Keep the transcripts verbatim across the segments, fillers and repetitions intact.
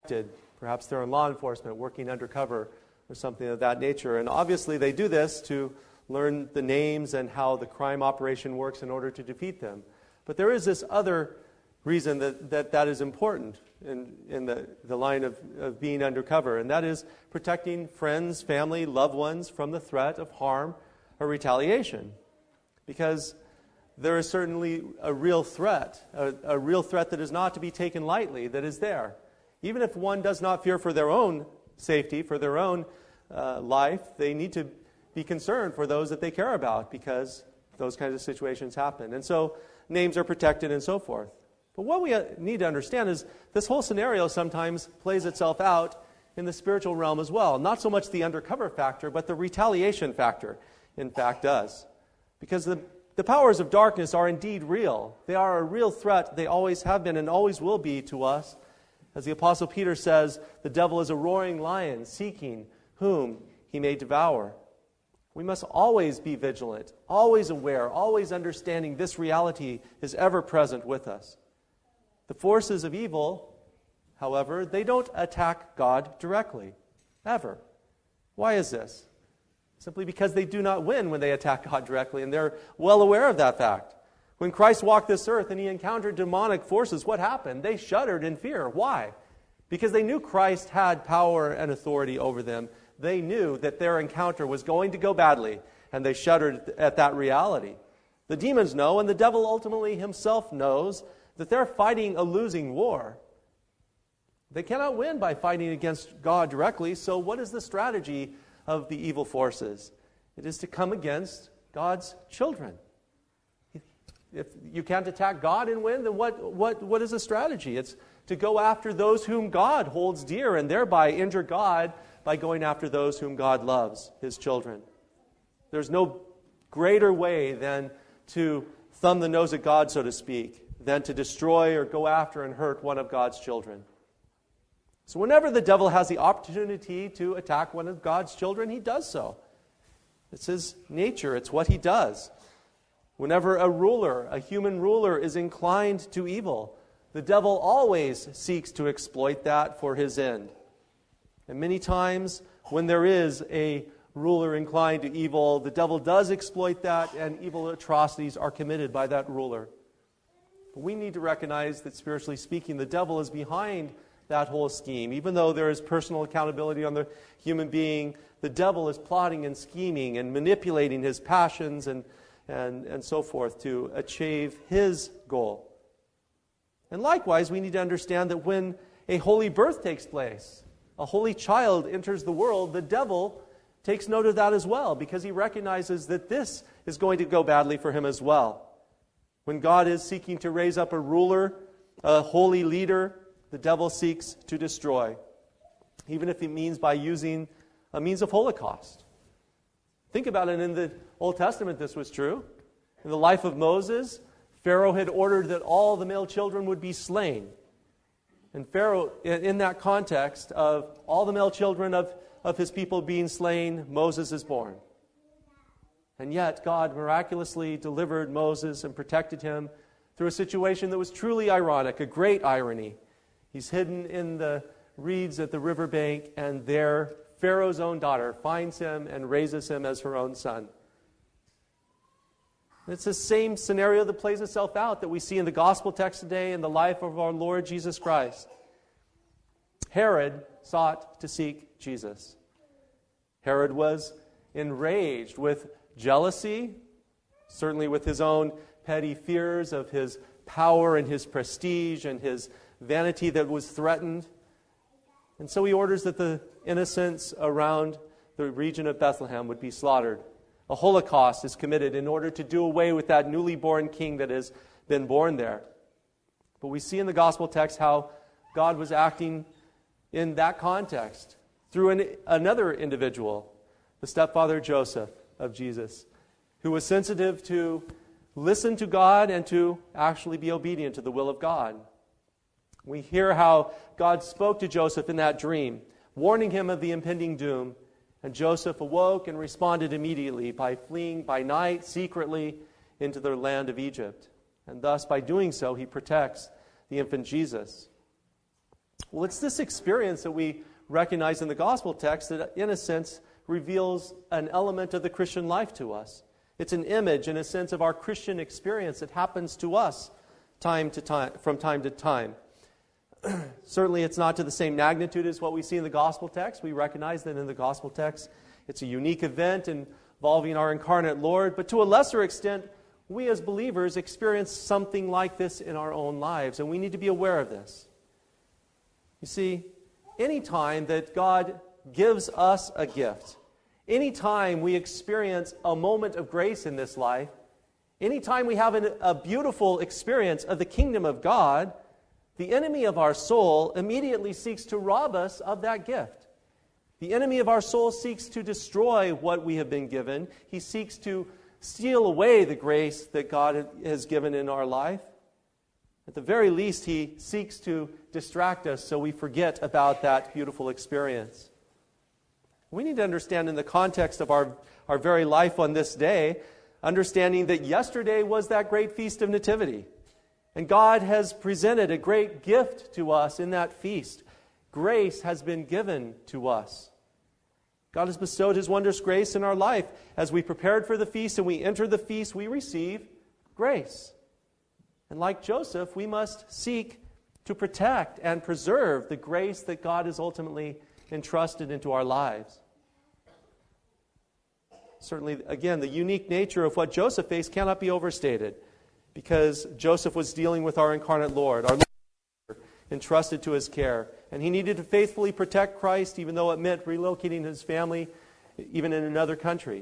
Perhaps they're in law enforcement working undercover or something of that nature. And obviously they do this to learn the names and how the crime operation works in order to defeat them. But there is this other reason that that, that is important in, in the, the line of, of being undercover, and that is protecting friends, family, loved ones from the threat of harm or retaliation. Because there is certainly a real threat, a, a real threat that is not to be taken lightly, that is there. Even if one does not fear for their own safety, for their own uh, life, they need to be concerned for those that they care about, because those kinds of situations happen. And so names are protected and so forth. But what we need to understand is this whole scenario sometimes plays itself out in the spiritual realm as well. Not so much the undercover factor, but the retaliation factor, in fact, does. Because the, the powers of darkness are indeed real. They are a real threat. They always have been and always will be to us. As the Apostle Peter says, the devil is a roaring lion, seeking whom he may devour. We must always be vigilant, always aware, always understanding this reality is ever present with us. The forces of evil, however, they don't attack God directly, ever. Why is this? Simply because they do not win when they attack God directly, and they're well aware of that fact. When Christ walked this earth and he encountered demonic forces, what happened? They shuddered in fear. Why? Because they knew Christ had power and authority over them. They knew that their encounter was going to go badly, and they shuddered at that reality. The demons know, and the devil ultimately himself knows, that they're fighting a losing war. They cannot win by fighting against God directly, so what is the strategy of the evil forces? It is to come against God's children. If you can't attack God and win, then what, what, what is the strategy? It's to go after those whom God holds dear, and thereby injure God by going after those whom God loves, His children. There's no greater way than to thumb the nose at God, so to speak, than to destroy or go after and hurt one of God's children. So whenever the devil has the opportunity to attack one of God's children, he does so. It's his nature. It's what he does. Whenever a ruler, a human ruler, is inclined to evil, the devil always seeks to exploit that for his end. And many times when there is a ruler inclined to evil, the devil does exploit that, and evil atrocities are committed by that ruler. But we need to recognize that, spiritually speaking, the devil is behind that whole scheme. Even though there is personal accountability on the human being, the devil is plotting and scheming and manipulating his passions and, and, and so forth to achieve his goal. And likewise, we need to understand that when a holy birth takes place, a holy child enters the world, the devil takes note of that as well, because he recognizes that this is going to go badly for him as well. When God is seeking to raise up a ruler, a holy leader, the devil seeks to destroy, even if it means by using a means of Holocaust. Think about it. In the Old Testament, this was true. In the life of Moses, Pharaoh had ordered that all the male children would be slain. And Pharaoh, in that context of all the male children of, of his people being slain, Moses is born. And yet, God miraculously delivered Moses and protected him through a situation that was truly ironic, a great irony. He's hidden in the reeds at the riverbank, and there Pharaoh's own daughter finds him and raises him as her own son. It's the same scenario that plays itself out that we see in the gospel text today in the life of our Lord Jesus Christ. Herod sought to seek Jesus. Herod was enraged with jealousy, certainly with his own petty fears of his power and his prestige and his vanity that was threatened. And so he orders that the innocents around the region of Bethlehem would be slaughtered. A Holocaust is committed in order to do away with that newly born king that has been born there. But we see in the gospel text how God was acting in that context through an, another individual, the stepfather Joseph of Jesus, who was sensitive to listen to God and to actually be obedient to the will of God. We hear how God spoke to Joseph in that dream, warning him of the impending doom. And Joseph awoke and responded immediately by fleeing by night secretly into the land of Egypt. And thus, by doing so, he protects the infant Jesus. Well, it's this experience that we recognize in the gospel text that, in a sense, reveals an element of the Christian life to us. It's an image, in a sense, of our Christian experience that happens to us time to time, from time to time. Certainly, it's not to the same magnitude as what we see in the gospel text. We recognize that in the gospel text, it's a unique event involving our incarnate Lord. But to a lesser extent, we as believers experience something like this in our own lives, and we need to be aware of this. You see, any time that God gives us a gift, any time we experience a moment of grace in this life, any time we have an, a beautiful experience of the kingdom of God, the enemy of our soul immediately seeks to rob us of that gift. The enemy of our soul seeks to destroy what we have been given. He seeks to steal away the grace that God has given in our life. At the very least, he seeks to distract us so we forget about that beautiful experience. We need to understand in the context of our, our very life on this day, understanding that yesterday was that great feast of Nativity. And God has presented a great gift to us in that feast. Grace has been given to us. God has bestowed His wondrous grace in our life. As we prepared for the feast and we enter the feast, we receive grace. And like Joseph, we must seek to protect and preserve the grace that God has ultimately entrusted into our lives. Certainly, again, the unique nature of what Joseph faced cannot be overstated, because Joseph was dealing with our incarnate Lord, our Lord, entrusted to his care. And he needed to faithfully protect Christ, even though it meant relocating his family, even in another country.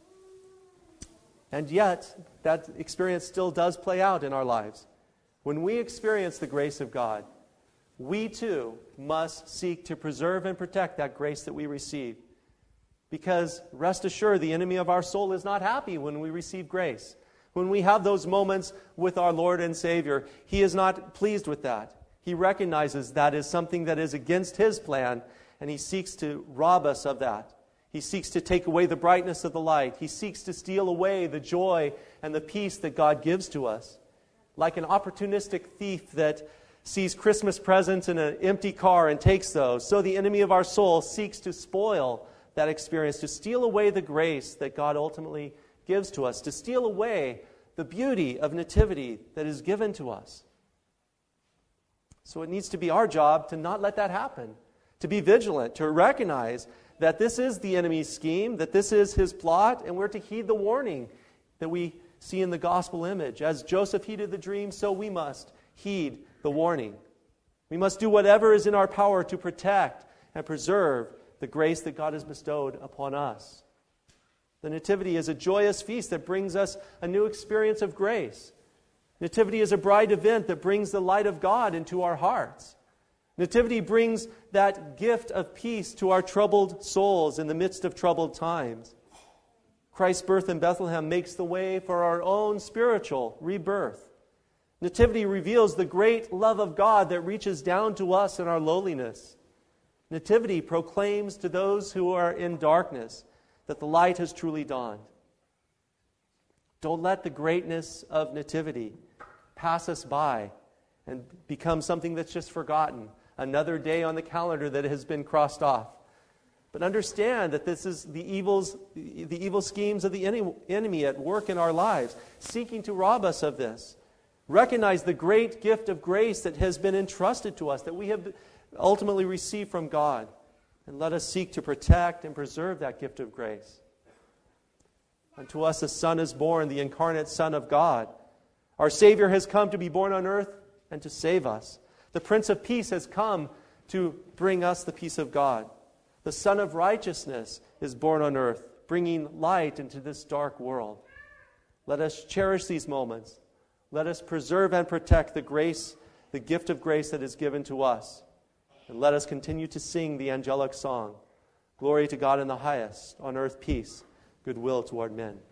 And yet, that experience still does play out in our lives. When we experience the grace of God, we too must seek to preserve and protect that grace that we receive. Because, rest assured, the enemy of our soul is not happy when we receive grace. When we have those moments with our Lord and Savior, he is not pleased with that. He recognizes that is something that is against his plan, and he seeks to rob us of that. He seeks to take away the brightness of the light. He seeks to steal away the joy and the peace that God gives to us. Like an opportunistic thief that sees Christmas presents in an empty car and takes those, so the enemy of our soul seeks to spoil that experience, to steal away the grace that God ultimately gives to us, to steal away the beauty of nativity that is given to us. So it needs to be our job to not let that happen, to be vigilant, to recognize that this is the enemy's scheme, that this is his plot, and we're to heed the warning that we see in the gospel image. As Joseph heeded the dream, so we must heed the warning. We must do whatever is in our power to protect and preserve the grace that God has bestowed upon us. The Nativity is a joyous feast that brings us a new experience of grace. Nativity is a bright event that brings the light of God into our hearts. Nativity brings that gift of peace to our troubled souls in the midst of troubled times. Christ's birth in Bethlehem makes the way for our own spiritual rebirth. Nativity reveals the great love of God that reaches down to us in our lowliness. Nativity proclaims to those who are in darkness that the light has truly dawned. Don't let the greatness of Nativity pass us by and become something that's just forgotten, another day on the calendar that has been crossed off. But understand that this is the evils, the evil schemes of the enemy at work in our lives, seeking to rob us of this. Recognize the great gift of grace that has been entrusted to us, that we have ultimately received from God. And let us seek to protect and preserve that gift of grace. Unto us a Son is born, the incarnate Son of God. Our Savior has come to be born on earth and to save us. The Prince of Peace has come to bring us the peace of God. The Son of Righteousness is born on earth, bringing light into this dark world. Let us cherish these moments. Let us preserve and protect the grace, the gift of grace that is given to us. And let us continue to sing the angelic song, Glory to God in the highest, on earth peace, goodwill toward men.